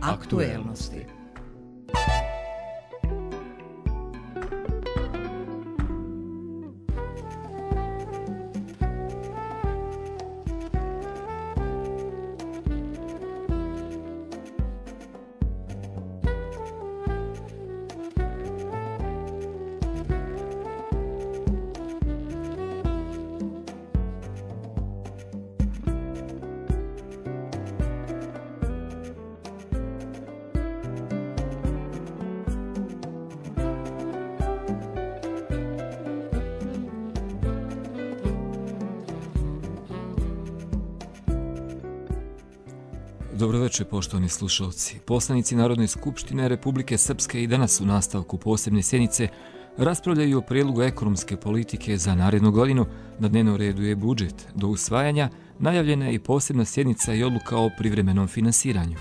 Aktuelnosti. Dobroveče, poštovani slušalci. Poslanici Narodne skupštine Republike Srpske i danas u nastavku posebne sjednice raspravljaju o prijedlogu ekonomske politike za narednu godinu. Na dnevnom redu je budžet. Do usvajanja najavljena je i posebna sjednica i odluka o privremenom finansiranju.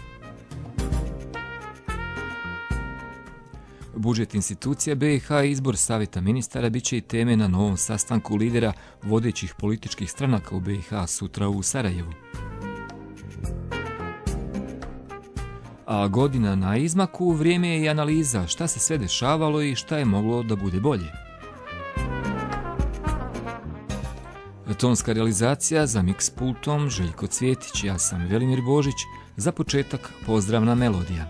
Budžet institucija BiH i izbor savjeta ministara bit će i teme na novom sastanku lidera vodećih političkih stranaka u BiH sutra u Sarajevu. A godina na izmaku, vrijeme je i analiza šta se sve dešavalo i šta je moglo da bude bolje. Tonska realizacija za mix pultom Željko Cvjetić, ja sam Velimir Božić. Za početak pozdravna melodija.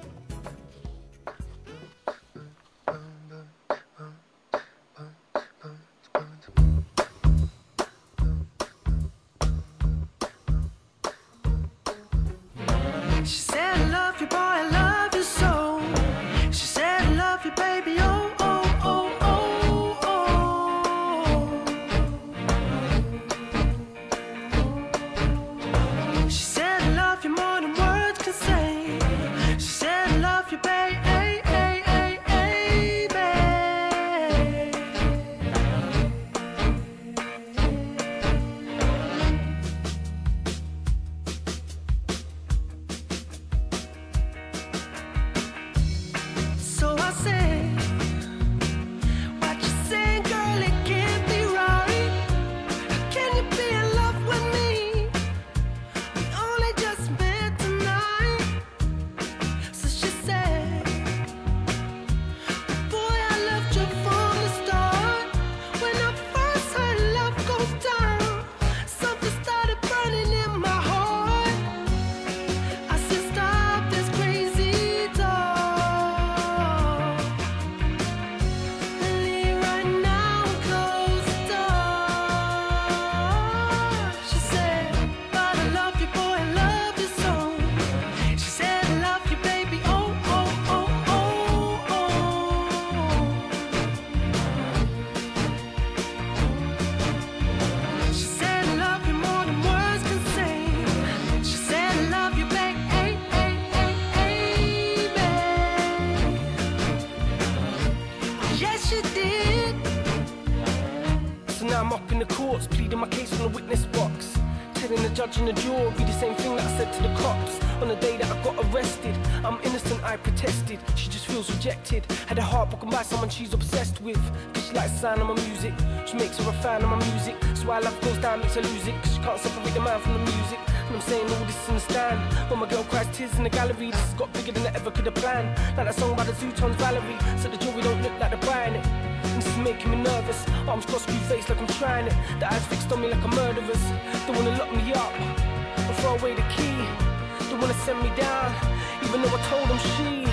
In the jury, the same thing that I said to the cops on the day that I got arrested. I'm innocent, I protested. She just feels rejected. Had her heart broken by someone she's obsessed with. Cause she likes the sound of my music. She makes her a fan of my music. So why love goes down makes her lose it. Cause she can't separate the man from the music. And I'm saying all this in the stand. When my girl cries tears in the gallery, this has got bigger than I ever could have planned. Like that song by the Zootons, Valerie. So the jewelry don't look like they're buying it. This is making me nervous. Arms crossed, screw face like I'm trying it. The eyes fixed on me like a murderer's. They wanna lock me up and throw away the key. They wanna send me down, even though I told them she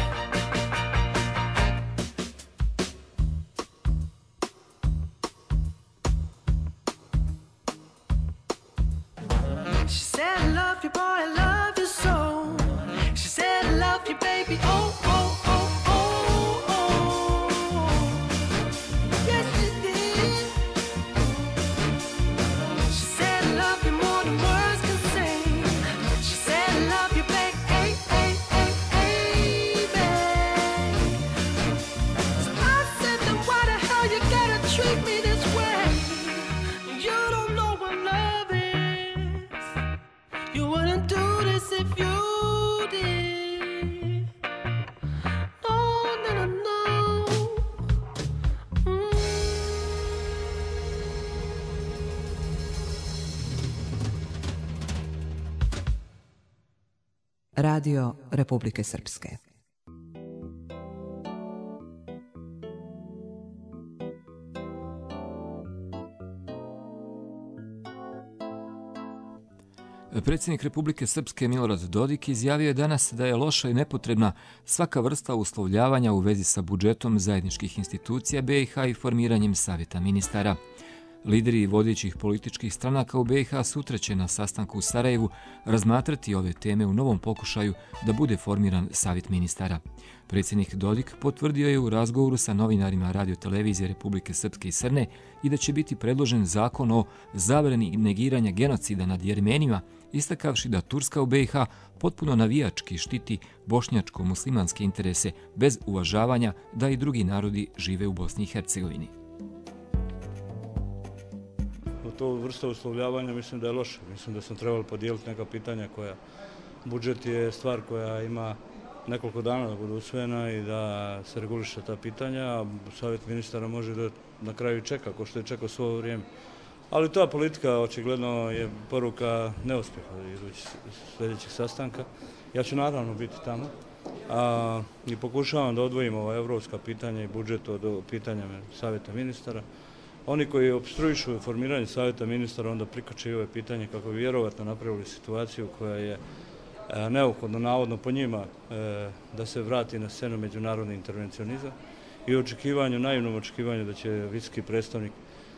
said, I love you, boy, I love you so. She said, I love you, baby, oh, oh, oh. Radio Republike Srpske. Predsjednik Republike Srpske Milorad Dodik izjavio je danas da je loša i nepotrebna svaka vrsta uslovljavanja u vezi sa budžetom zajedničkih institucija BiH i formiranjem Savjeta ministara. Lideri vodećih političkih stranaka u BiH sutra će na sastanku u Sarajevu razmatrati ove teme u novom pokušaju da bude formiran Savjet ministara. Predsjednik Dodik potvrdio je u razgovoru sa novinarima Radio-televizije Republike Srpske i Srne i da će biti predložen zakon o zabrani negiranja genocida nad Jermenima, istakavši da Turska u BiH potpuno navijački štiti bošnjačko-muslimanske interese bez uvažavanja da i drugi narodi žive u Bosni i Hercegovini. To vrsta uslovljavanja mislim da je loša. Mislim da sam trebalo podijeliti neka pitanja koja... Budžet je stvar koja ima nekoliko dana da bude usvojena i da se reguliše ta pitanja, a Savjet ministara može da na kraju čeka, ko što je čekao svo vrijeme. Ali ta politika očigledno je poruka neuspjeha sljedećeg sastanka. Ja ću naravno biti tamo i pokušavam da odvojim ova evropska pitanja i budžet od pitanja Savjeta ministara. Oni koji opstruišu formiranje Savjeta ministara onda prikače i ove pitanje kako bi vjerovatno napravili situaciju koja je neophodno, navodno po njima, da se vrati na scenu međunarodni intervencionizam i očekivanju, naivnom očekivanju da će visoki predstavnik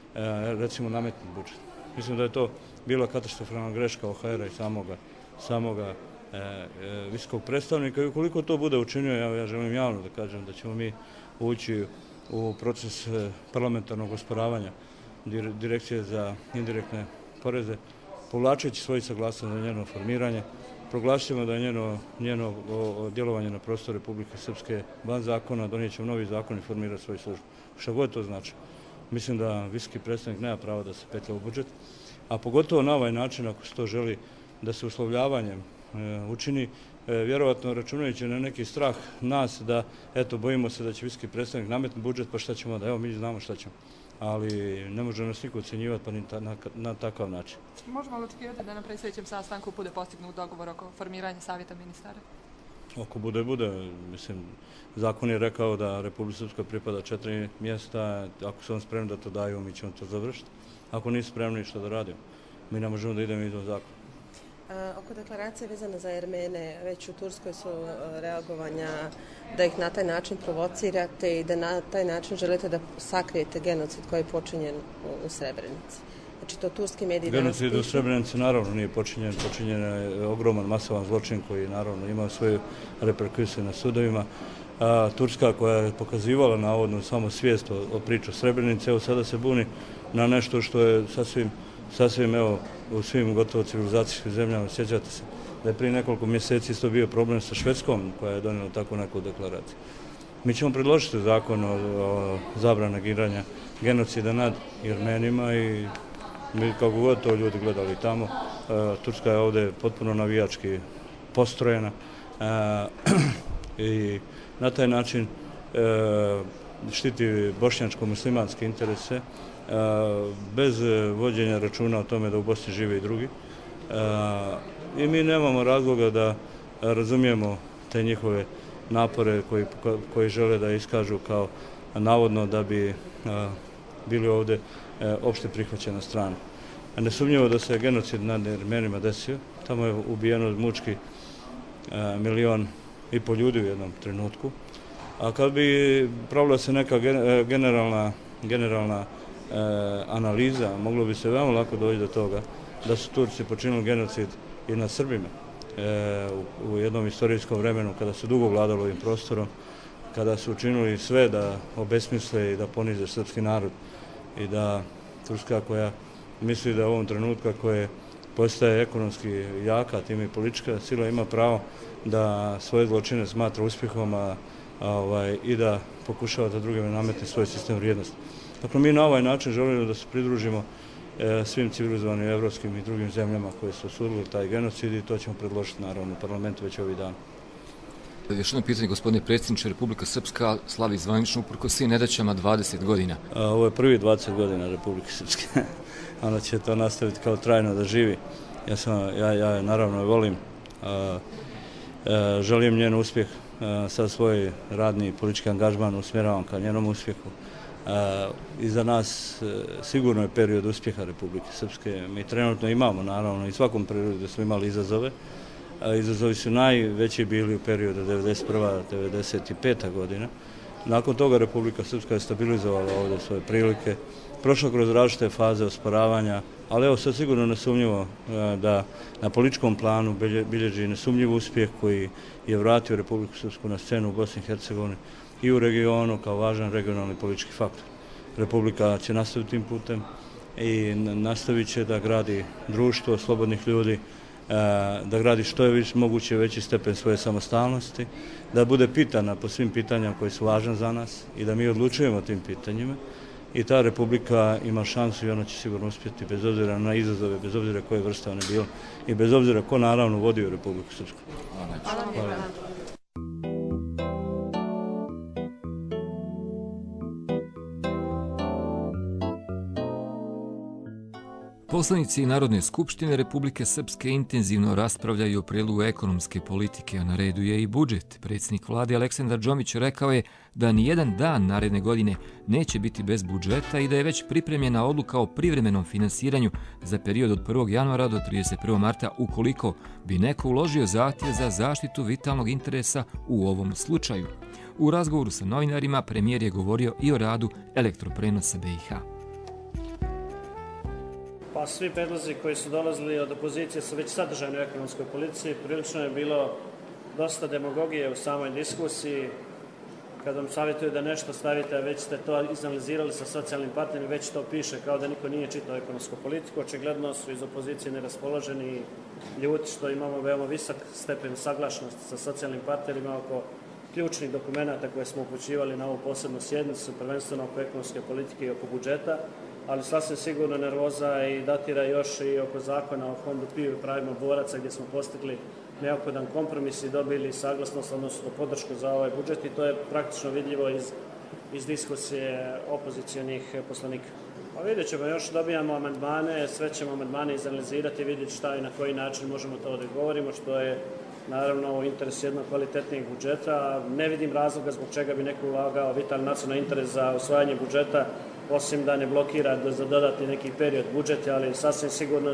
recimo nametnuti budžet. Mislim da je to bila katastrofalna greška OHR-a i samoga visokog predstavnika i ukoliko to bude učinio, ja želim javno da kažem da ćemo mi ući u proces parlamentarnog osporavanja Direkcije za indirektne poreze, povlačeći svoju saglasnost za njeno formiranje, proglašćemo da je njeno djelovanje na prostoru Republike Srpske van zakona, donijet ćemo novi zakon i formirati svoju službu. Šta god to znači. Mislim da visoki predstavnik nema pravo da se petlja u budžet, a pogotovo na ovaj način ako se to želi da se uslovljavanjem učini, vjerovatno računajući na neki strah nas da, eto, bojimo se da će visoki predstavnik nametnuti budžet, pa šta ćemo da, evo, mi znamo šta ćemo. Ali ne može nas niko ocjenjivati pa ni na takav način. Možemo li očekivati da na predsljedećem sastanku bude postignut dogovor oko formiranja Savjeta ministara? Ako bude. Mislim, zakon je rekao da Republika Srpska pripada 4 mjesta. Ako su on spremni da to daju, mi ćemo to završiti. Ako nisu spremni, što da radimo? Mi ne možemo da idemo izvan zakona. Oko deklaracije vezane za Jermene, već u Turskoj su reagovanja da ih na taj način provocirate i da na taj način želite da sakrijete genocid koji je počinjen u Srebrenici. Znači to turski mediji... Genocid u Srebrenici naravno nije počinjen. Počinjen je ogroman masovan zločin koji naravno imao svoje reperkusije na sudovima. Turska koja je pokazivala navodno samo svijest o priču Srebrenice, evo sada se buni na nešto što je sasvim, evo, u svim gotovo civilizacijskim zemljama, sjećate se da je prije nekoliko mjeseci isto bio problem sa Švedskom koja je donijela tako neku deklaraciju. Mi ćemo predložiti zakon o zabrani negiranja genocida nad Jermenima i mi kako god to ljudi gledali tamo, Turska je ovdje potpuno navijački postrojena i na taj način štiti bošnjačko-muslimanske interese bez vođenja računa o tome da u Bosni žive i drugi. I mi nemamo razloga da razumijemo te njihove napore koji žele da iskažu kao navodno da bi bili ovdje opšte prihvaćena strana. Nesumnjivo da se genocid nad Jermenima desio. Tamo je ubijeno mučki 1,5 miliona ljudi u jednom trenutku. A kad bi pravila se neka generalna analiza, moglo bi se veoma lako doći do toga da su Turci počinili genocid i nad Srbima u jednom istorijskom vremenu kada su dugo vladali ovim prostorom, kada su učinili sve da obesmisle i da ponize srpski narod i da Turska koja misli da u ovom trenutku koje postaje ekonomski jaka, time i politička sila ima pravo da svoje zločine smatra uspjehom i da pokušava da drugima nametne svoj sistem vrijednosti. Dakle, mi na ovaj način želimo da se pridružimo svim civilizovanim evropskim i drugim zemljama koje su osudili taj genocid i to ćemo predložiti naravno u parlamentu već ovih dana. Još jedno pitanje, gospodine predsjedniče, Republika Srpska slavi zvanično uprkos svim nedaćama 20 godina. Ovo je prvi 20 godina Republike Srpske. Ona će to nastaviti kao trajno da živi. Ja naravno volim Želim njen uspjeh, sad svoj radni i politički angažman usmjeravam ka njenom uspjehu. Iza nas sigurno je period uspjeha Republike Srpske. Mi trenutno imamo, naravno, i svakom periodu da smo imali izazove. Izazovi su najveći bili u periodu 1991-1995. godina. Nakon toga Republika Srpska je stabilizovala ovdje svoje prilike, prošla kroz različite faze osporavanja, ali evo sad sigurno nesumnjivo da na političkom planu bilježi nesumnjiv uspjeh koji je vratio Republiku Srpsku na scenu u Bosni i Hercegovini i u regionu kao važan regionalni politički faktor. Republika će nastaviti tim putem i nastavit će da gradi društvo slobodnih ljudi, da gradi što je moguće veći stepen svoje samostalnosti, da bude pitana po svim pitanjima koji su važni za nas i da mi odlučujemo o tim pitanjima. I ta Republika ima šansu i ona će sigurno uspjeti bez obzira na izazove, bez obzira koje vrste one bilo i bez obzira ko naravno vodi u Republiku Srpsku. Hvala. Poslanici Narodne skupštine Republike Srpske intenzivno raspravljaju o prijedlogu ekonomske politike, a na redu je i budžet. Predsjednik vlade Aleksandar Džomić rekao je da nijedan dan naredne godine neće biti bez budžeta i da je već pripremljena odluka o privremenom finansiranju za period od 1. januara do 31. marta ukoliko bi neko uložio zahtjev za zaštitu vitalnog interesa u ovom slučaju. U razgovoru sa novinarima premijer je govorio i o radu Elektroprenosa BiH. Pa svi predlozi koji su dolazili od opozicije su već sadržani u ekonomskoj politici. Prilično je bilo dosta demagogije u samoj diskusiji. Kad vam savjetuju da nešto stavite, a već ste to izanalizirali sa socijalnim partnerima, već to piše kao da niko nije čitao ekonomsku politiku. Očigledno su iz opozicije neraspoloženi i ljuti što imamo veoma visok stepen saglašenosti sa socijalnim partnerima oko ključnih dokumenta koje smo upućivali na ovu posebnu sjednicu, prvenstveno oko ekonomske politike i oko budžeta, ali sasvim sigurno nervoza i datira još i oko zakona o fondu PIO i pravima boraca gdje smo postigli neophodan kompromis i dobili saglasnost, odnosno podršku za ovaj budžet i to je praktično vidljivo iz diskusije opozicijonih poslanika. Pa vidjet ćemo, još dobijamo amandmane, sve ćemo amandmane izanalizirati i vidjeti šta i na koji način možemo to da govorimo, što je naravno u interesu jednog kvalitetnijeg budžeta. Ne vidim razloga zbog čega bi neko ulagao vitalni nacionalni interes za usvajanje budžeta, osim da ne blokira za dodatni neki period budžeta, ali sasvim sigurno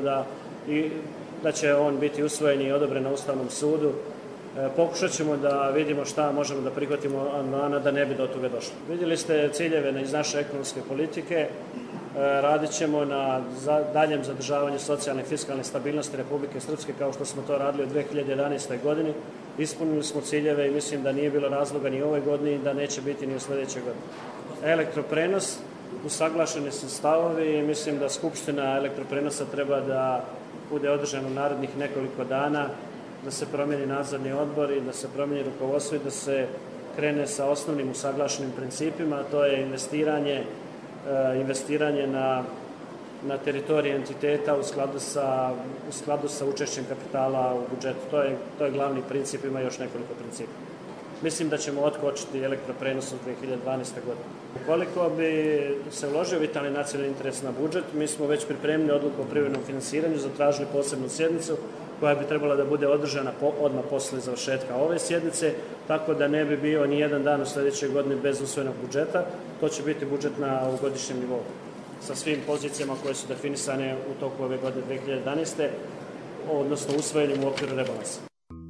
da će on biti usvojen i odobren na Ustavnom sudu. Pokušat ćemo da vidimo šta možemo da prihvatimo amandmana da ne bi do toga došlo. Vidjeli ste ciljeve iz naše ekonomske politike, radit ćemo na daljem zadržavanju socijalne i fiskalne stabilnosti Republike Srpske kao što smo to radili u 2011. godini. Ispunili smo ciljeve i mislim da nije bilo razloga ni u ovoj godini i da neće biti ni u sljedećoj godini. Elektroprenos, usaglašeni su stavovi i mislim da Skupština Elektroprenosa treba da bude održana u narednih nekoliko dana, da se promijeni nadzorni odbor i da se promijeni rukovodstvo i da se krene sa osnovnim usaglašenim principima, a to je investiranje na teritoriji entiteta u skladu sa učešćem kapitala u budžetu. To je glavni princip, ima još nekoliko principa. Mislim da ćemo otkočiti Elektroprenos u 2012. godine. Ukoliko bi se uložio vitalni nacionalni interes na budžet, mi smo već pripremili odluku o privremenom finansiranju, zatražili posebnu sjednicu koja bi trebala da bude održana odmah posle završetka ove sjednice, tako da ne bi bio ni jedan dan u sljedećoj godini bez usvojenog budžeta. To će biti budžet u godišnjem nivou sa svim pozicijama koje su definisane u toku ove godine 2011. odnosno usvojenim u okviru rebalansa.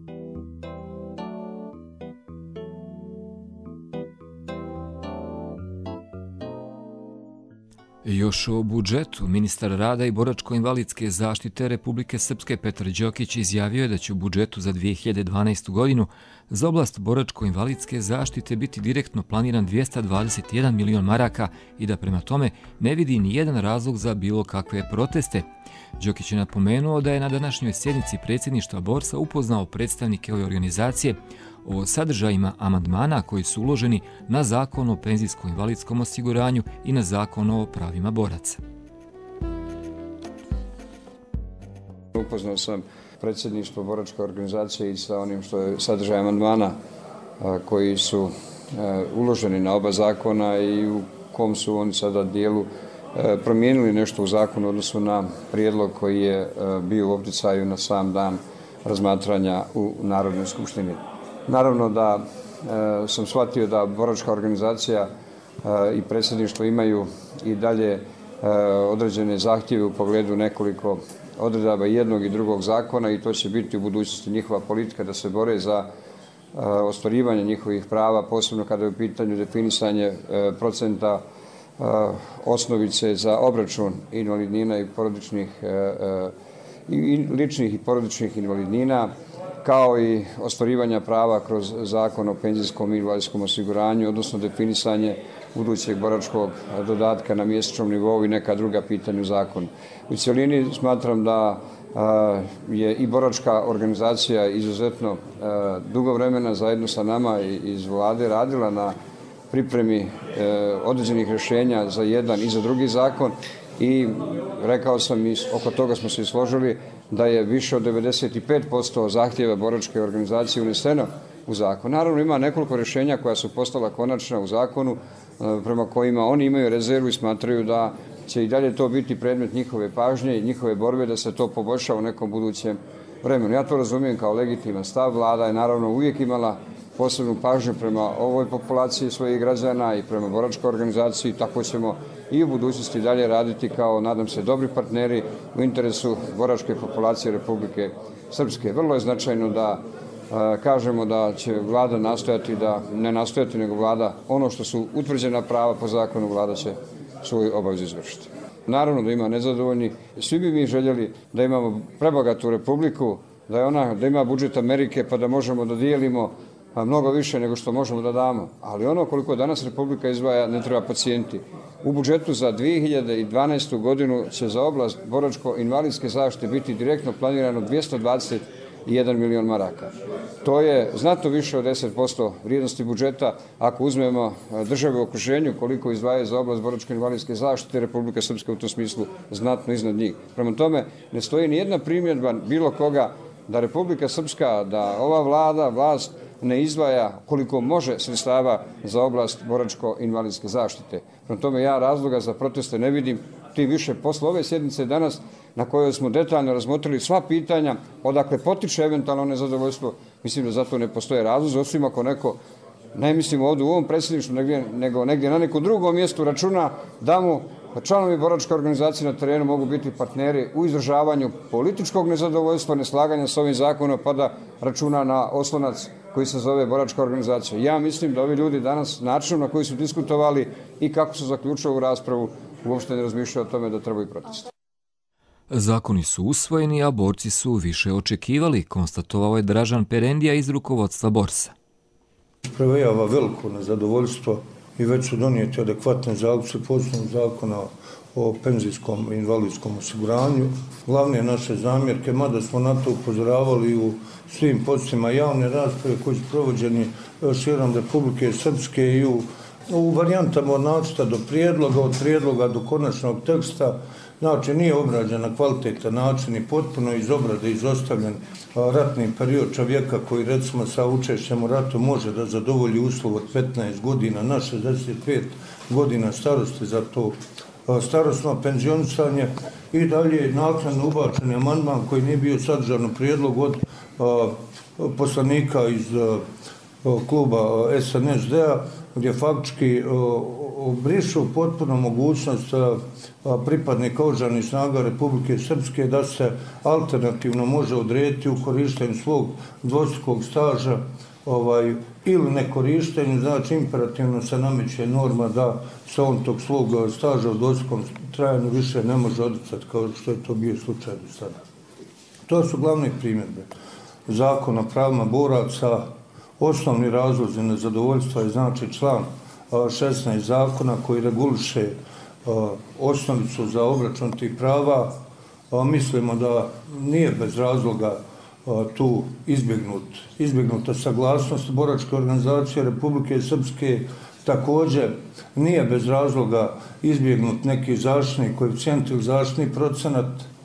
Još o budžetu, ministar rada i boračko-invalidske zaštite Republike Srpske Petar Đokić izjavio je da će u budžetu za 2012. godinu za oblast boračko-invalidske zaštite biti direktno planiran 221 milion maraka i da prema tome ne vidi ni jedan razlog za bilo kakve proteste. Đokić je napomenuo da je na današnjoj sjednici predsjedništva Borsa upoznao predstavnike ove organizacije o sadržajima amandmana koji su uloženi na Zakon o penzijsko-invalidskom osiguranju i na Zakon o pravima boraca. Upoznao sam predsjedništvo boračke organizacije i sa onim što je sadržaj amandmana koji su uloženi na oba zakona i u kom su oni sada dijelu promijenili nešto u zakonu u odnosu na prijedlog koji je bio u opticaju na sam dan razmatranja u Narodnoj skupštini. Naravno da sam shvatio da boračka organizacija i predsjedništvo imaju i dalje određene zahtjeve u pogledu nekoliko odredaba jednog i drugog zakona i to će biti u budućnosti njihova politika da se bore za ostvarivanje njihovih prava, posebno kada je u pitanju definisanje procenta osnovice za obračun invalidnina i ličnih i porodičnih invalidnina, kao i ostvarivanja prava kroz Zakon o penzijskom i invalidskom osiguranju, odnosno definisanje budućeg boračkog dodatka na mjesečnom nivou i neka druga pitanja u zakonu. U cjelini smatram da je i boračka organizacija izuzetno dugo vremena zajedno sa nama iz vlade radila na pripremi određenih rješenja za jedan i za drugi zakon i rekao sam i oko toga smo se složili da je više od 95% zahtjeva boračke organizacije uneseno u zakon. Naravno ima nekoliko rješenja koja su postala konačna u zakonu prema kojima oni imaju rezervu i smatraju da će i dalje to biti predmet njihove pažnje i njihove borbe da se to poboljša u nekom budućem vremenu. Ja to razumijem kao legitiman stav. Vlada je naravno uvijek imala posebnu pažnju prema ovoj populaciji svojih građana i prema boračkoj organizaciji. Tako ćemo i u budućnosti dalje raditi kao, nadam se, dobri partneri u interesu boračke populacije Republike Srpske. Vrlo je značajno da kažemo da će vlada nastojati, da ne nastojati, nego vlada ono što su utvrđena prava po zakonu, vlada će svoju obavezu izvršiti. Naravno da ima nezadovoljni. Svi bi mi željeli da imamo prebogatu republiku, da ima budžet Amerike pa da možemo da dijelimo mnogo više nego što možemo da damo. Ali ono koliko danas Republika izdvaja ne treba podcijeniti. U budžetu za 2012. godinu će za oblast boračko-invalidske zaštite biti direktno planirano 221 milion maraka. To je znatno više od 10% vrijednosti budžeta. Ako uzmemo države u okruženju koliko izdvaja za oblast boračko-invalidske zaštite, Republika Srpska u tom smislu znatno iznad njih. Prema tome ne stoji ni jedna primjedba bilo koga da Republika Srpska, da ova vlast ne izdvaja koliko može sredstava za oblast boračko-invalidske zaštite. Prema tome ja razloga za proteste ne vidim, tim više posle ove sjednice danas na kojoj smo detaljno razmotrili sva pitanja, odakle potiče eventualno nezadovoljstvo, mislim da zato ne postoje razlozi, osim ako neko, ne mislim ovdje u ovom predsjedništvu, nego negdje na nekom drugom mjestu računa da mu članovi boračke organizacije na terenu mogu biti partneri u izražavanju političkog nezadovoljstva, neslaganja s ovim zakonom, pa da računa na oslonac koji se zove boračka organizacija. Ja mislim da ovi ljudi danas načinom na koji su diskutovali i kako su zaključili u raspravu uopšte ne razmišljaju o tome da trebaju protesti. Zakoni su usvojeni, a borci su više očekivali, konstatovao je Dražan Perendija iz rukovodstva Borsa. Prevejava veliko nezadovoljstvo i već su donijeti adekvatne zaključke po osnovu zakona o penzijskom i invalidskom osiguranju. Glavne naše zamjerke, mada smo na to upozoravali u svim podstima javne rasprave koji su provođeni širom Republike Srpske i u varijantama od nacrta do prijedloga, od prijedloga do konačnog teksta. Znači, nije obrađen na kvalitetan način i potpuno iz obrade izostavljen ratni period čovjeka koji, recimo, sa učešćem u ratu može da zadovolji uslov od 15 godina na 65 godina starosti za to starosno penzionisanje i dalje naknadno ubačen amandman koji nije bio sadržan u prijedlogu od poslanika iz kluba SNSD-a, gdje faktički brišu potpuno mogućnost pripadnika oružanih snaga Republike Srpske da se alternativno može odrediti u korištenju svog dvostrukog staža ili nekorištenju, znači imperativno se nameće norma da se on tog svog staža u dvostrukom trajanju više ne može odricati kao što je to bio slučaj do sada. To su glavne primjedbe. Zakon o pravima boraca, osnovni razlozi nezadovoljstva je znači član 16 zakona koji reguliše osnovicu za obračun tih prava. Mislimo da nije bez razloga tu izbjegnuta saglasnost boračke organizacije Republike Srpske. Također nije bez razloga izbjegnut neki zaštitni koeficijent ili zaštitni procenat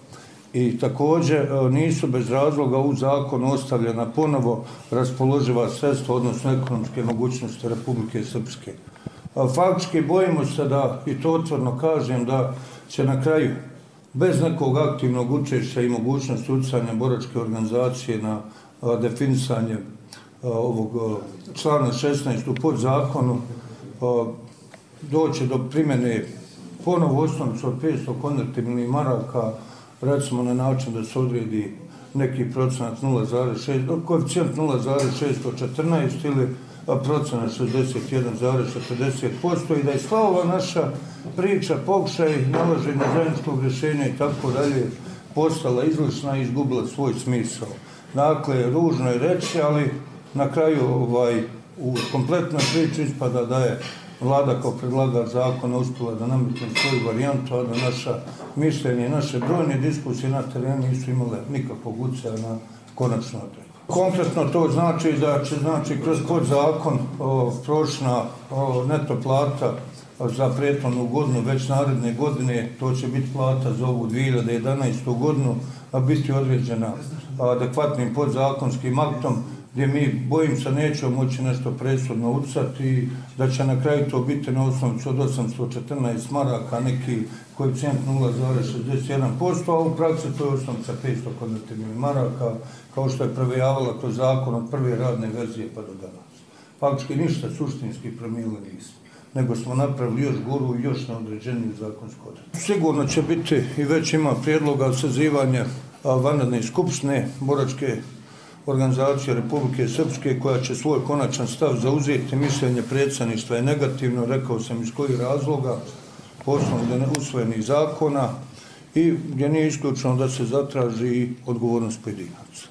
i također nisu bez razloga u zakonu ostavljena ponovo raspoloživa sredstva, odnosno ekonomske mogućnosti Republike Srpske. Faktički bojimo se da, i to otvoreno kažem, da će na kraju bez nekog aktivnog učešća i mogućnosti utjecanja boračke organizacije na definisanje ovog člana 16 u podzakonu, doći do primjene ponovo osnovicu od 500 konvertibilnih maraka, recimo na način da se odredi neki procenat 0,6, koeficijent 0,614 ili procenat 61,40% i da je sva ova naša priča, pokušaj nalaženja zajedničkog rješenja i tako dalje postala izlišna i izgubila svoj smisao. Dakle, ružno je reći, ali na kraju u kompletnoj priči ispada da je Vlada kao predlagač zakona uspjela da nametne svoju varijantu, a da naša mišljenja i naše brojne diskusije na terenu nisu imale nikakvog utjecaja na konačnu odredbu. Konkretno to znači da će kroz podzakon prosječna neto plata za prethodnu godinu, već naredne godine, to će biti plata za ovu 2011. godinu, a biti određena adekvatnim podzakonskim aktom, gdje mi, bojim se, nećemo moći nešto presudno utjecati i da će na kraju to biti na osnovicu od 814 maraka, neki koeficijent 0,61%, a u praksi to je osnovica 500 konvertibilnih maraka, kao što je prevejavala kroz zakon od prve radne verzije pa do danas. Faktički ništa suštinski promijenili nismo, nego smo napravili još goru i još neodređeniju zakonsku odredbu. Sigurno će biti i već ima prijedloga sazivanja vanredne skupštine boračke organizacije Republike Srpske, koja će svoj konačan stav zauzeti. Mišljenje predsjedništva je negativno, rekao sam iz kojih razloga, po osnovu usvojenih zakona i gdje nije isključeno da se zatraži odgovornost pojedinaca.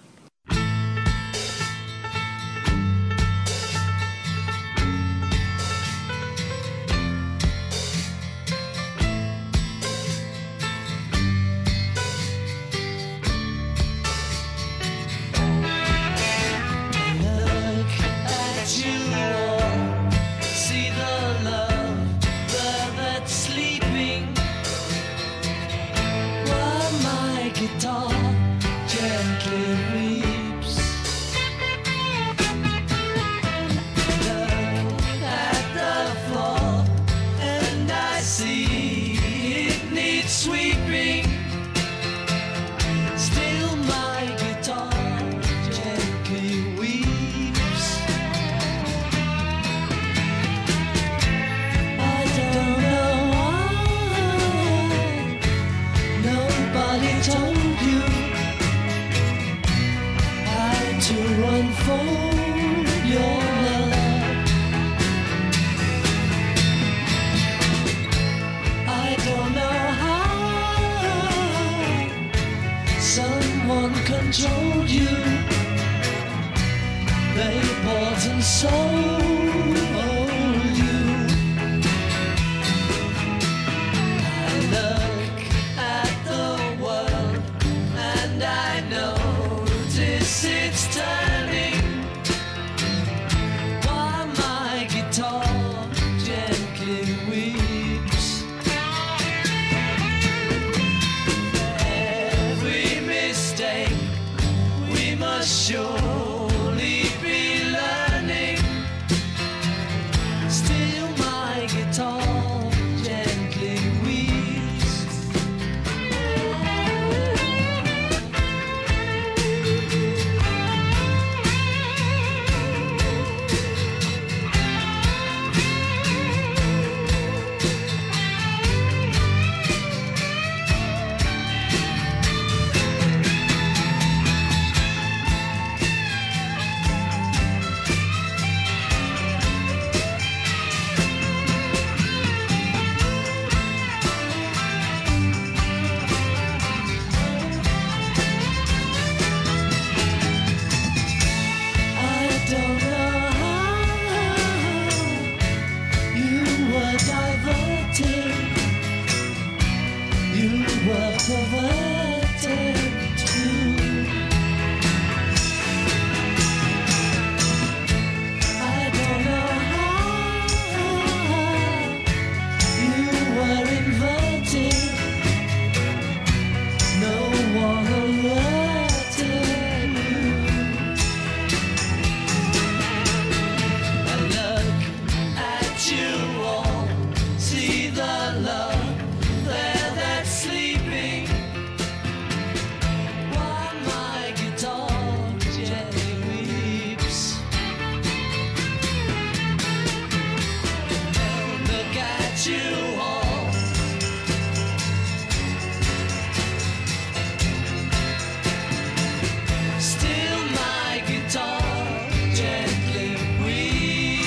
still my guitar gently breathe.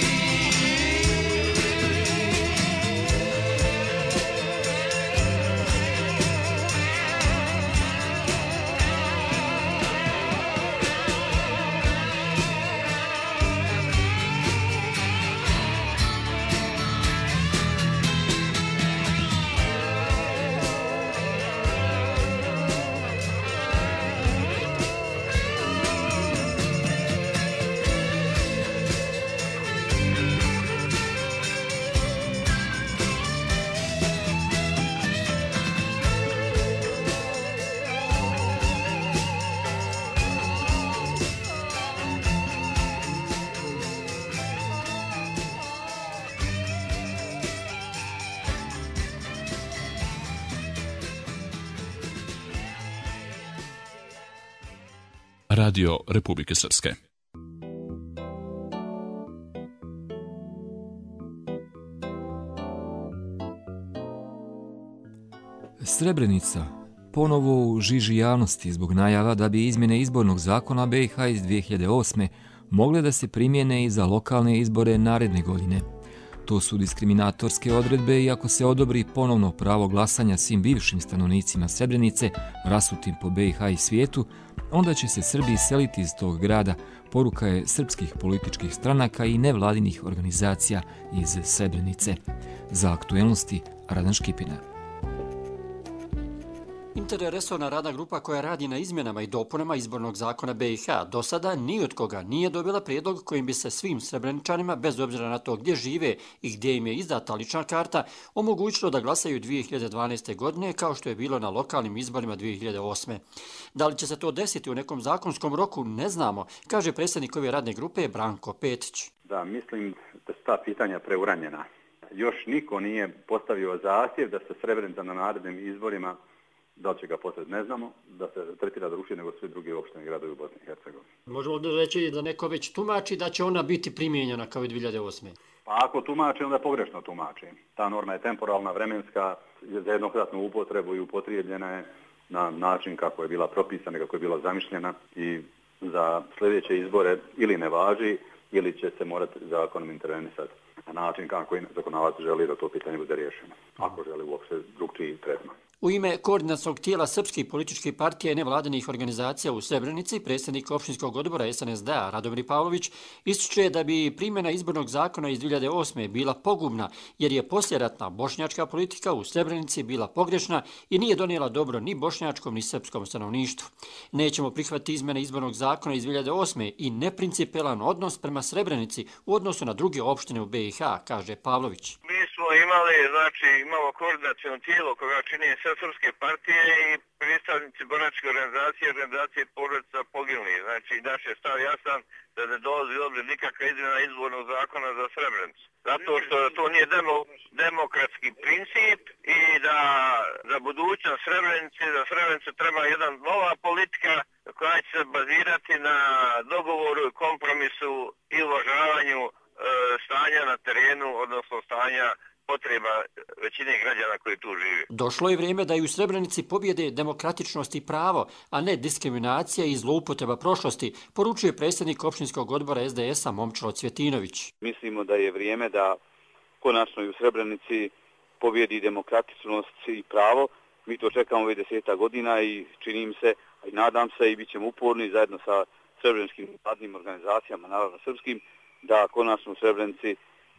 Radio Republike Srpske. Srebrenica ponovo u žiži javnosti zbog najava da bi izmjene izbornog zakona BiH iz 2008. mogle da se primjene i za lokalne izbore naredne godine. To su diskriminatorske odredbe i ako se odobri ponovno pravo glasanja svim bivšim stanovnicima Srebrenice, rasutim po BiH i svijetu, onda će se Srbi iseliti iz tog grada, poruka je srpskih političkih stranaka i nevladinih organizacija iz Srebrenice. Za aktuelnosti Radan Škipina. Interresorna radna grupa koja radi na izmjenama i dopunama izbornog zakona BiH do sada ni od koga nije dobila prijedlog kojim bi se svim Srebreničanima, bez obzira na to gdje žive i gdje im je izdata lična karta, omogućilo da glasaju 2012. godine kao što je bilo na lokalnim izborima 2008. Da li će se to desiti u nekom zakonskom roku, ne znamo, kaže predsjednik ove radne grupe Branko Petić. Da, mislim da su ta pitanja preuranjena. Još niko nije postavio zahtjev da se Srebrenica na narednim izborima, da li će ga postaviti, ne znamo, da se tretira drugčije nego svi drugi opštine gradovi u Bosni i Hercegovini. Možemo li reći da neko već tumači da će ona biti primijenjena kao i 2008. Pa ako tumači, onda pogrešno tumači. Ta norma je temporalna, vremenska, za jednokratnu upotrebu i upotrijebljena je na način kako je bila propisana, kako je bila zamišljena i za sljedeće izbore ili ne važi ili će se morati zakonom intervenisati na način kako i zakonodavac želi da to pitanje bude riješeno, ako želi uopšte drugčiji tretman. U ime koordinacionog tijela srpskih političkih partija i nevladinih organizacija u Srebrenici, predsjednik opštinskog odbora SNSD-a Radomir Pavlović ističe da bi primjena izbornog zakona iz 2008. bila pogubna jer je poslijeratna bošnjačka politika u Srebrenici bila pogrešna i nije donijela dobro ni bošnjačkom ni srpskom stanovništvu. Nećemo prihvatiti izmjene izbornog zakona iz 2008. i neprincipijelan odnos prema Srebrenici u odnosu na druge opštine u BiH, kaže Pavlović. Imamo koordinaciono tijelo koga čini sve srpske partije i predstavnici boračke organizacije porodica poginulih. Znači, naš je stav jasan da ne dolazi u obzir nikakva izmjena izbornog zakona za Srebrenicu. Zato što to nije demokratski princip i da za budućnost Srebrenice, za Srebrenicu treba jedna nova politika koja će se bazirati na dogovoru i kompromisu i uvažavanju stanja na terenu, odnosno stanja potreba većine građana koji tu žive. Došlo je vrijeme da i u Srebrenici pobjede demokratičnost i pravo, a ne diskriminacija i zloupotreba prošlosti, poručuje predsjednik opštinskog odbora SDS-a Momčilo Cvjetinović. Mislimo da je vrijeme da konačno i u Srebrenici pobjedi demokratičnost i pravo. Mi to čekamo već 10 godina i činim se, i nadam se i bit ćemo uporni zajedno sa srebreničkim vladnim organizacijama, naravno srpskim, da konačno u Srebrenici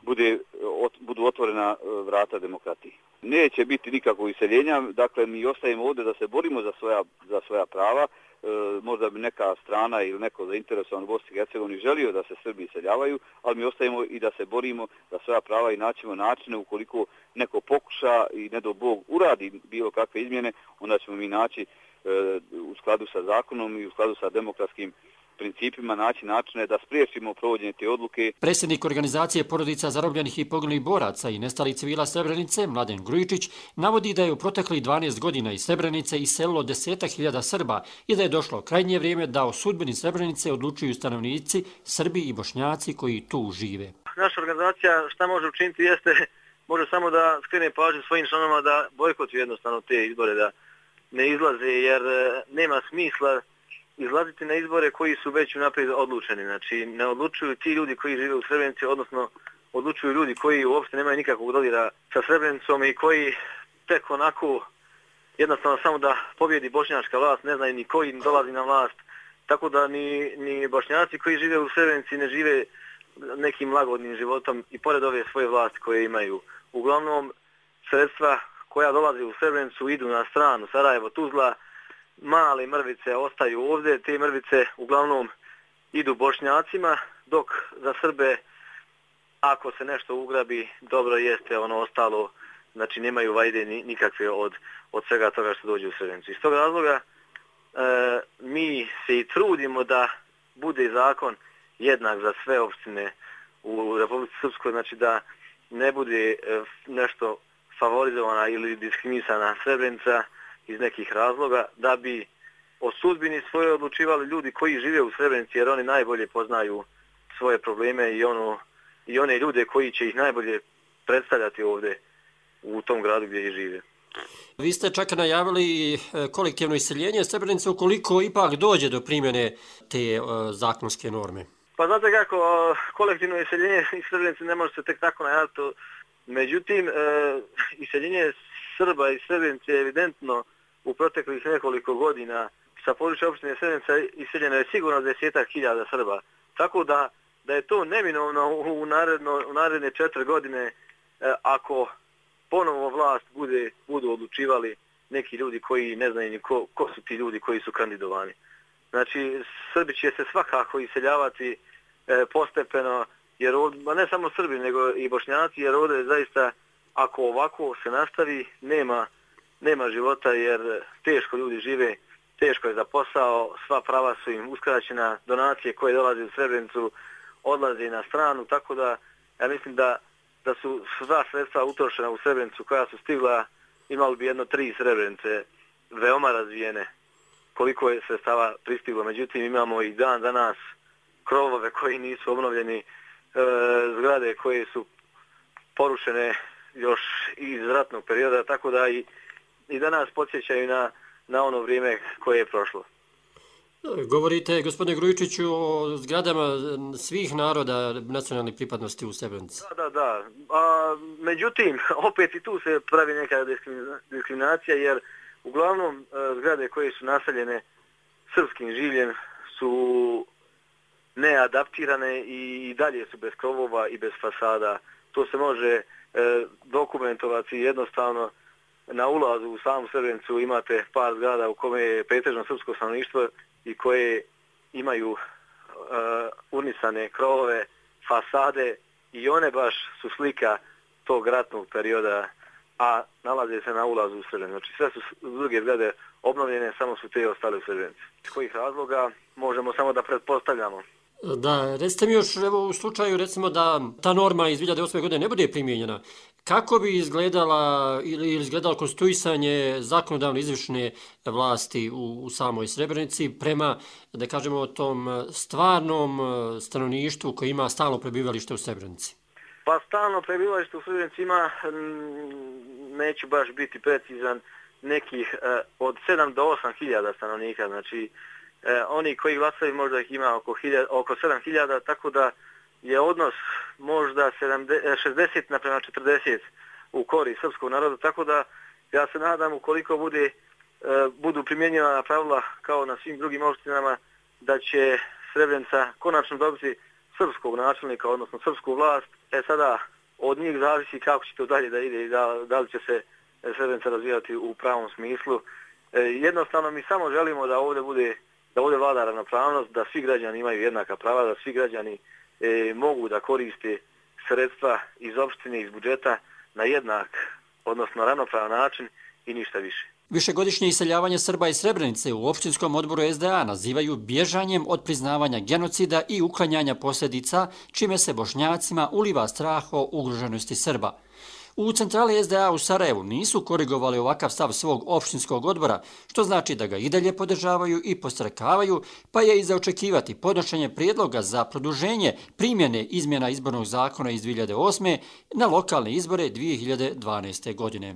budu otvorena vrata demokratiji. Neće biti nikakvog iseljenja, dakle mi ostajemo ovdje da se borimo za svoja prava. Možda bi neka strana ili neko zainteresovan u Bosni i Hercegovini želio da se Srbi iseljavaju, ali mi ostajemo i da se borimo za svoja prava i naćemo načine ukoliko neko pokuša i ne do Bog uradi bilo kakve izmjene, onda ćemo mi naći u skladu sa zakonom i u skladu sa demokratskim principima naći načine da spriječimo provođenje te odluke. Predsjednik organizacije porodica zarobljenih i poginulih boraca i nestalih civila Srebrenice, Mladen Grujičić, navodi da je u proteklih 12 godina iz Srebrenice iselilo 10.000 Srba i da je došlo krajnje vrijeme da o sudbini Srebrenice odlučuju stanovnici, Srbi i Bošnjaci koji tu žive. Naša organizacija šta može učiniti jeste, može samo da skrene pažnju svojim članovima da bojkotuju jednostavno te izbore, da ne izlaze jer nema smisla izlaziti na izbore koji su već unaprijed odlučeni. Znači, ne odlučuju ti ljudi koji žive u Srebrenici, odnosno odlučuju ljudi koji uopšte nemaju nikakvog dodira sa Srebrenicom i koji tek onako jednostavno samo da pobjedi bošnjačka vlast, ne znaju ni koji dolazi na vlast. Tako da ni bošnjaci koji žive u Srebrenici ne žive nekim lagodnim životom i pored ove svoje vlasti koje imaju. Uglavnom, sredstva koja dolaze u Srebrenicu idu na stranu Sarajevo, Tuzla, male mrvice ostaju ovdje, te mrvice uglavnom idu bošnjacima, dok za Srbe, ako se nešto ugrabi, dobro jeste ono ostalo, znači nemaju vajde nikakve od svega toga što dođe u Srebrenicu. Iz tog razloga mi se i trudimo da bude zakon jednak za sve opštine u Republici Srpskoj, znači da ne bude nešto favorizovana ili diskriminisana Srebrenica iz nekih razloga, da bi o sudbini svoje odlučivali ljudi koji žive u Srebrenici, jer oni najbolje poznaju svoje probleme i one ljude koji će ih najbolje predstavljati ovdje u tom gradu gdje ih žive. Vi ste čak najavili kolektivno iseljenje Srebrenice ukoliko ipak dođe do primjene te zakonske norme. Pa znate kako, kolektivno iseljenje iz Srebrenice ne može se tek tako najaviti. Međutim, iseljenje Srba iz Srebrenice je evidentno u proteklih nekoliko godina. Sa područja opštine Srebrenica iseljeno je sigurno 10.000 Srba. Tako da je to neminovno u naredne 4 godine ako ponovo vlast budu odlučivali neki ljudi koji ne znaju ni ko su ti ljudi koji su kandidovani. Znači, Srbi će se svakako iseljavati postepeno, jer ne samo Srbi, nego i Bošnjaci, jer ovdje zaista, ako ovako se nastavi, nema života, jer teško ljudi žive, teško je za posao, sva prava su im uskraćena, donacije koje dolaze u Srebrenicu odlaze na stranu, tako da ja mislim da su sva sredstva utrošena u Srebrenicu koja su stigla, imali bi 3 Srebrenice veoma razvijene, koliko je sredstava pristiglo. Međutim, imamo i dan danas krovove koji nisu obnovljeni, zgrade koje su porušene još iz ratnog perioda, tako da i danas podsjećaju na ono vrijeme koje je prošlo. Govorite, gospodine Grujičiću, o zgradama svih naroda nacionalnih pripadnosti u Srebrenici. Da. Međutim, opet i tu se pravi neka diskriminacija, jer uglavnom zgrade koje su naseljene srpskim življem su neadaptirane i dalje su bez krovova i bez fasada. To se može dokumentovati jednostavno. Na ulazu u samu Srebrenicu imate par zgrada u kome je pretežno srpsko stanovništvo i koje imaju urnisane krovove, fasade i one baš su slika tog ratnog perioda, a nalaze se na ulazu u Srebrenicu. Znači sve su druge zgrade obnovljene, samo su te ostale u Srebrenici. Iz kojih razloga možemo samo da pretpostavljamo. Da, recite mi još, evo, u slučaju recimo da ta norma iz 2008. godine ne bude primijenjena, kako bi izgledalo konstituisanje zakonodavno izvršne vlasti u samoj Srebrenici prema, da kažemo, tom stvarnom stanovništvu koji ima stalno prebivalište u Srebrenici? Pa stalno prebivalište u Srebrenici ima, neću baš biti precizan, nekih od 7 do 8.000 stanovnika, znači oni koji glasaju možda ih ima oko 7.000, tako da je odnos možda 60:40 u korist srpskog naroda, tako da ja se nadam ukoliko budu primjenjivana pravila kao na svim drugim opštinama, da će Srebrenica konačno dobiti srpskog načelnika, odnosno srpsku vlast. Sada od njih zavisi kako će to dalje da ide i da li će se Srebrenica razvijati u pravom smislu. Jednostavno mi samo želimo da ovdje vlada ravnopravnost, da svi građani imaju jednaka prava, da svi građani mogu da koriste sredstva iz opštine, iz budžeta na jednak, odnosno ravnopravan način i ništa više. Višegodišnje iseljavanje Srba iz Srebrenice u opštinskom odboru SDA nazivaju bježanjem od priznavanja genocida i uklanjanja posljedica, čime se Bošnjacima uliva strah o ugroženosti Srba. U centrali SDA u Sarajevu nisu korigovali ovakav stav svog opštinskog odbora, što znači da ga i dalje podržavaju i postrekavaju, pa je i za očekivati podnošenje prijedloga za produženje primjene izmjena izbornog zakona iz 2008. na lokalne izbore 2012. godine.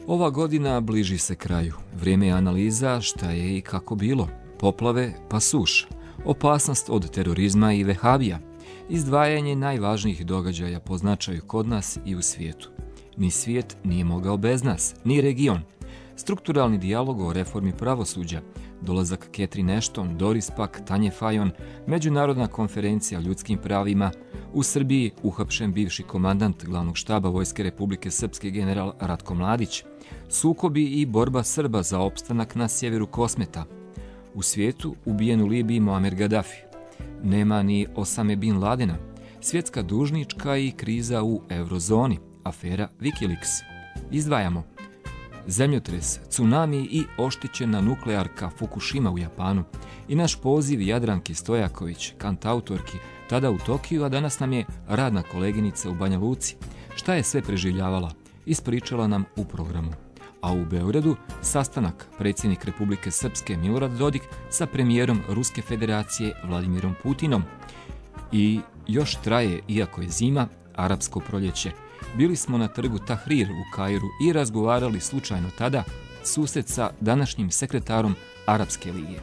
Ova godina bliži se kraju. Vrijeme je analiza šta je i kako bilo. Poplave pa suša. Opasnost od terorizma i vehabija. Izdvajanje najvažnijih događaja po značaju kod nas i u svijetu. Ni svijet nije mogao bez nas, ni region. Strukturalni dijalog o reformi pravosuđa, dolazak Catherine Ashton, Doris Pack, Tanje Fajon, Međunarodna konferencija o ljudskim pravima, u Srbiji uhapšen bivši komandant glavnog štaba Vojske Republike Srpske general Ratko Mladić, sukobi i borba Srba za opstanak na sjeveru Kosmeta, u svijetu ubijen u Libiji Muammar Gaddafi, nema ni Osame Bin Ladena, svjetska dužnička i kriza u eurozoni, afera Wikileaks. Izdvajamo zemljotres, tsunami i oštećena nuklearka Fukushima u Japanu i naš poziv Jadranki Stojaković, kantautorki, tada u Tokiju, a danas nam je radna koleginica u Banja Luci. Šta je sve preživljavala, ispričala nam u programu. A u Beogradu sastanak predsjednik Republike Srpske Milorad Dodik sa premijerom Ruske federacije Vladimirom Putinom. I još traje, iako je zima, arapsko proljeće. Bili smo na trgu Tahrir u Kairu i razgovarali slučajno tada susret sa današnjim sekretarom Arapske lige.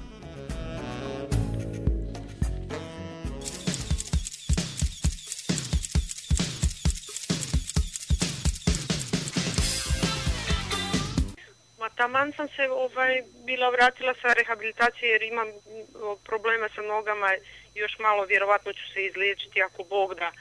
Taman sam se bila vratila sa rehabilitacije jer imam problema sa nogama, još malo vjerovatno ću se izliječiti ako Bog da.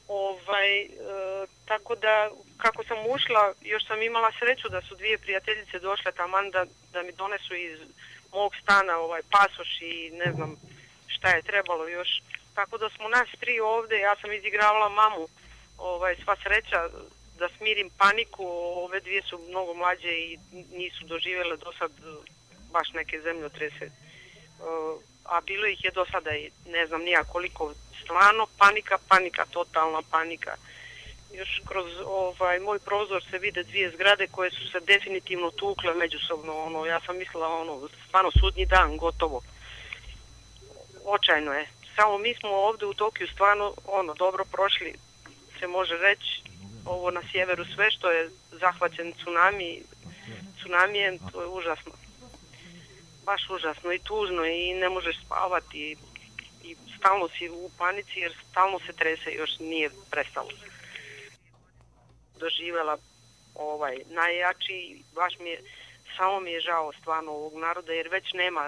Tako da kako sam ušla, još sam imala sreću da su dvije prijateljice došle taman da mi donesu iz mog stana pasoš i ne znam šta je trebalo još. Tako da smo nas tri ovdje, ja sam izigravala mamu, sva sreća da smirim paniku, ove dvije su mnogo mlađe i nisu doživjele do sad baš neke zemljotrese, a bilo ih je do sada i ne znam nija koliko, stvarno panika, totalna panika. Još kroz moj prozor se vide dvije zgrade koje su se definitivno tukle međusobno, ja sam mislila stvarno sudnji dan, gotovo. Očajno je. Samo mi smo ovdje u Tokiju stvarno dobro prošli, se može reći. Ovo na sjeveru sve što je zahvaćen tsunamijem, to je užasno. Baš užasno i tužno i ne možeš spavati i stalno si u panici jer stalno se trese, još nije prestalo. Doživjela najjači, baš samo mi je žao stvarno ovog naroda jer već nema,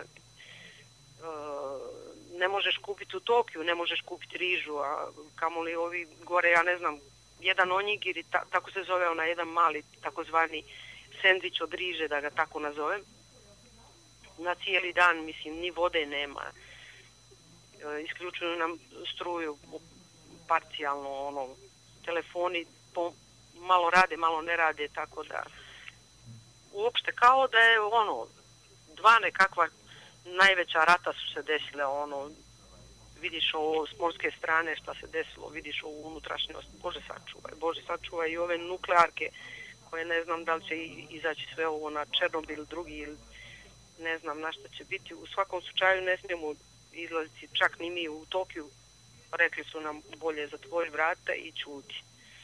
ne možeš kupiti u Tokiju, ne možeš kupiti rižu, a kamoli ovi gore, ja ne znam, jedan onigiri, tako se zove jedan mali takozvani sendvič od riže, da ga tako nazovem, na cijeli dan, mislim, ni vode nema, isključuju nam struju parcijalno, telefoni malo rade, malo ne rade, tako da uopšte kao da je dva nekakva najveća rata su se desile, vidiš ovo s morske strane šta se desilo, vidiš ovu unutrašnjost, Bože sačuvaj i ove nuklearke koje ne znam da li će izaći sve ovo na Černobil drugi ili ne znam na šta će biti. U svakom slučaju ne smijemo izlaziti, čak ni mi u Tokiju, rekli su nam bolje zatvori vrata i ćuti.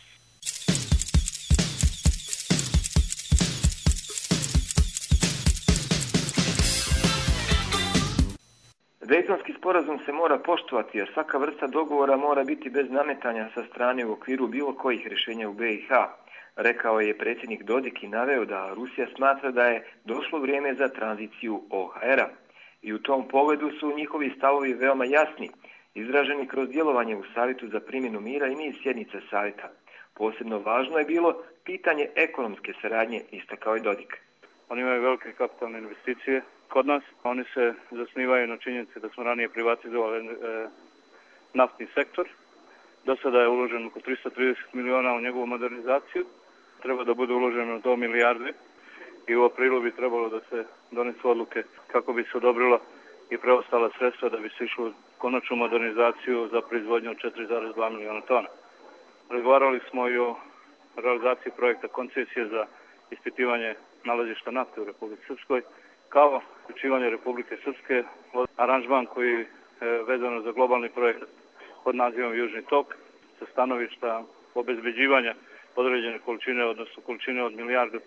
Dejtonski sporazum se mora poštovati, jer svaka vrsta dogovora mora biti bez nametanja sa strane u okviru bilo kojih rješenja u BiH, rekao je predsjednik Dodik i naveo da Rusija smatra da je došlo vrijeme za tranziciju OHR-a. I u tom pogledu su njihovi stavovi veoma jasni, izraženi kroz djelovanje u Savjetu za primjenu mira i niz sjednica Savjeta. Posebno važno je bilo pitanje ekonomske saradnje, istakao je Dodik. Oni imaju velike kapitalne investicije kod nas. Oni se zasnivaju na činjenici da smo ranije privatizovali naftni sektor. Do sada je uloženo oko 330 miliona u njegovu modernizaciju. Treba da bude uloženo do milijarde i u aprilu bi trebalo da se donesu odluke kako bi se odobrila i preostala sredstva da bi se išlo u konačnu modernizaciju za proizvodnju od 4,2 miliona tona. Razgovarali smo i o realizaciji projekta koncesije za ispitivanje nalazišta nafte u Republike Srpskoj, kao uključivanje Republike Srpske od aranžman koji je vezano za globalni projekt pod nazivom Južni tok, sa stanovišta obezbeđivanja određene količine, odnosno količine od milijardu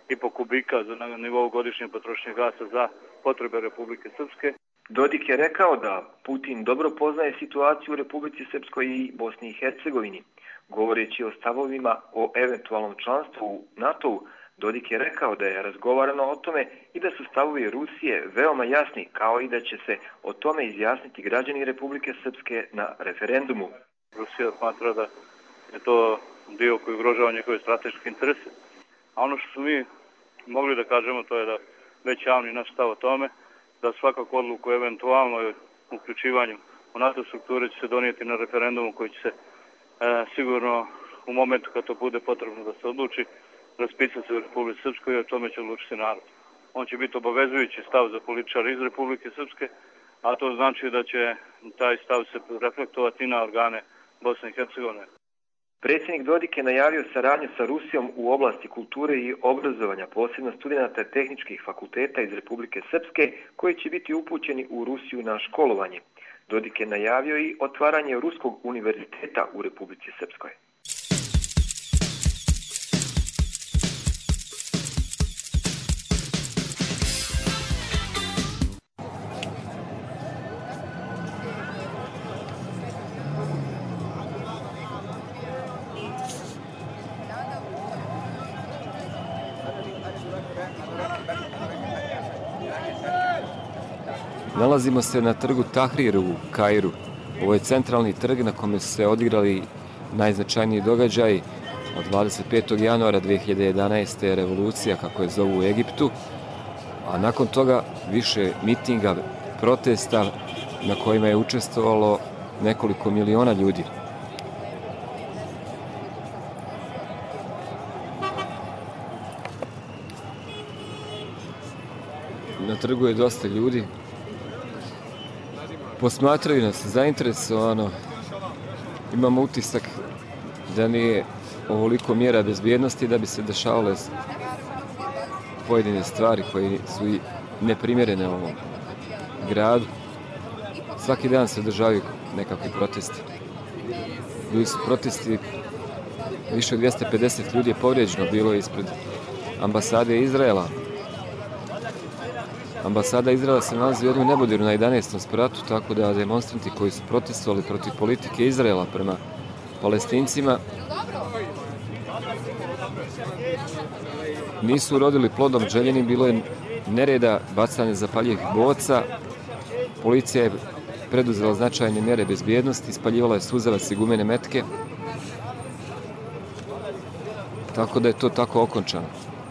2,5 kubika na nivou godišnje potrošnje gasa za potrebe Republike Srpske. Dodik je rekao da Putin dobro poznaje situaciju u Republici Srpskoj i Bosni i Hercegovini. Govoreći o stavovima o eventualnom članstvu u NATO-u, Dodik je rekao da je razgovarano o tome i da su stavovi Rusije veoma jasni, kao i da će se o tome izjasniti građani Republike Srpske na referendumu. Rusija smatra da je to dio koji ugrožava njegove strateške interese. A ono što smo mi mogli da kažemo, to je da već javni naš stav o tome, da svakako odluku o eventualnoj uključivanju u NATO strukture će se donijeti na referendumu koji će se sigurno u momentu kad to bude potrebno da se odluči, raspisati se u Republike Srpskoj i o tome će odlučiti narod. On će biti obavezujući stav za političare iz Republike Srpske, a to znači da će taj stav se reflektovati na organe Bosne i Hercegovine. Predsjednik Dodik je najavio saradnju sa Rusijom u oblasti kulture i obrazovanja, posebno studenata tehničkih fakulteta iz Republike Srpske, koji će biti upućeni u Rusiju na školovanje. Dodik je najavio i otvaranje Ruskog univerziteta u Republici Srpskoj. Nalazimo se na trgu Tahrir u Kairu. Ovo je centralni trg na kome su se odigrali najznačajniji događaj. Od 25. januara 2011. revolucija, kako je zovu u Egiptu, a nakon toga više mitinga, protesta na kojima je učestvovalo nekoliko miliona ljudi. Na trgu je dosta ljudi. Posmatraju nas zainteresovano. Imamo utisak da nije ovoliko mjera bezbjednosti da bi se dešavale pojedine stvari koje su i neprimjerene ovom gradu. Svaki dan se održavaju nekakvi protesti. Bili su protesti, više od 250 ljudi je povrijeđeno bilo ispred ambasade Izraela. Ambasada Izraela se nalazi u jednom nebodiru na 11. spratu, tako da demonstranti koji su protestovali protiv politike Izraela prema Palestincima nisu urodili plodom željenim. Bilo je nereda, bacanje zapaljivih boca. Policija je preduzela značajne mjere bezbjednosti, ispaljivala je suzavac i gumene metke, tako da je to tako okončano.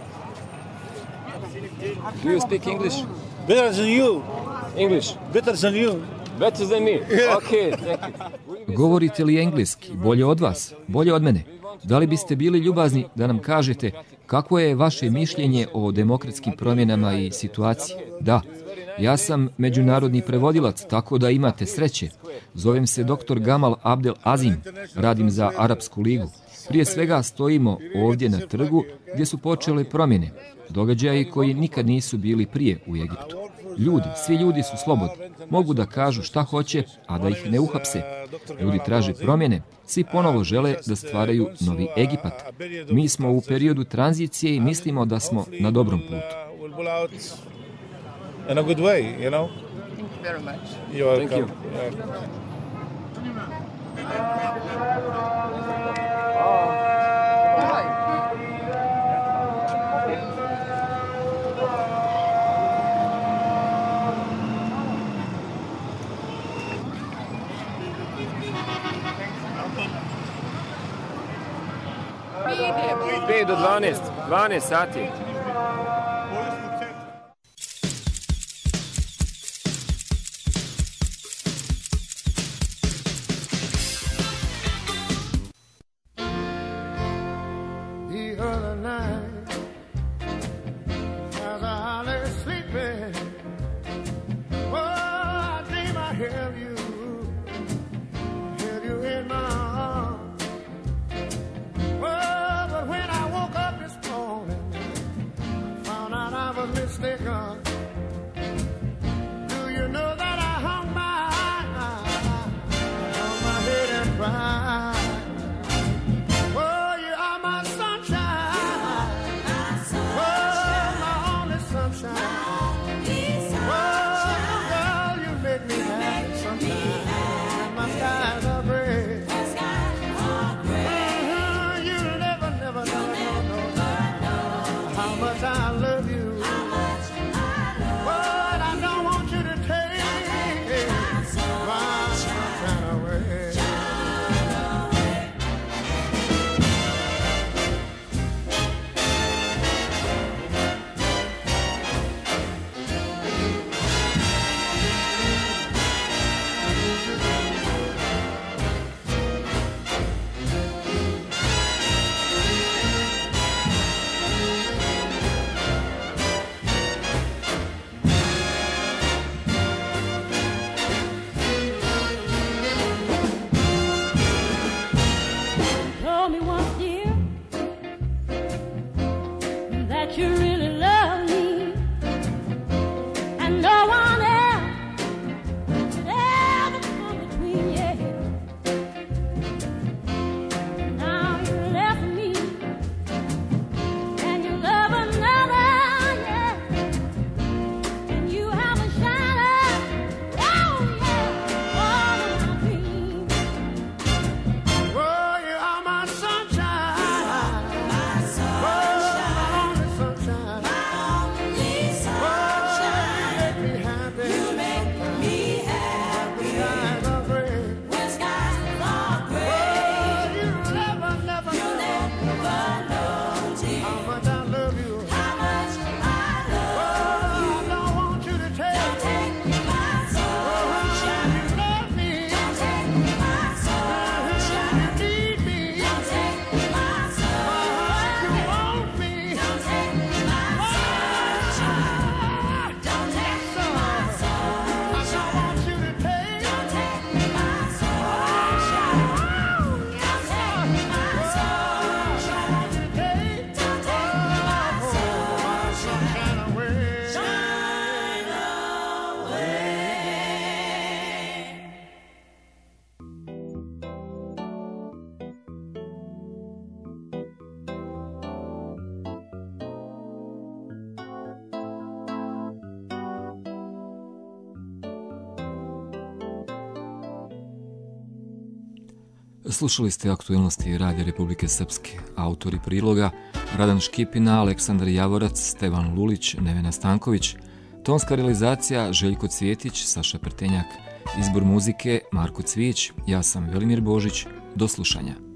Do you speak English? Better than you. English? Better than you. Better than me. Okay, thank you. Govorite li engleski? Bolje od vas? Bolje od mene? Da li biste bili ljubazni da nam kažete kako je vaše mišljenje o demokratskim promjenama i situaciji? Da, ja sam međunarodni prevodilac, tako da imate sreće. Zovem se dr. Gamal Abdel Azim, radim za Arapsku ligu. Prije svega stojimo ovdje na trgu gdje su počele promjene, događaji koji nikad nisu bili prije u Egiptu. Ljudi, svi ljudi su slobodni, mogu da kažu šta hoće, a da ih ne uhapse. Ljudi traže promjene, svi ponovo žele da stvaraju novi Egipat. Mi smo u periodu tranzicije i mislimo da smo na dobrom putu. In a good way, you know? Thank you very much. You're welcome. Thank you. Pet do 12 sati. Slušali ste aktuelnosti Radija Republike Srpske. Autori priloga Radan Škipina, Aleksandar Javorac, Stevan Lulić, Nevena Stanković. Tonska realizacija Željko Cvjetić, Saša Prtenjak. Izbor muzike Marko Cvijić. Ja sam Velimir Božić. Do slušanja.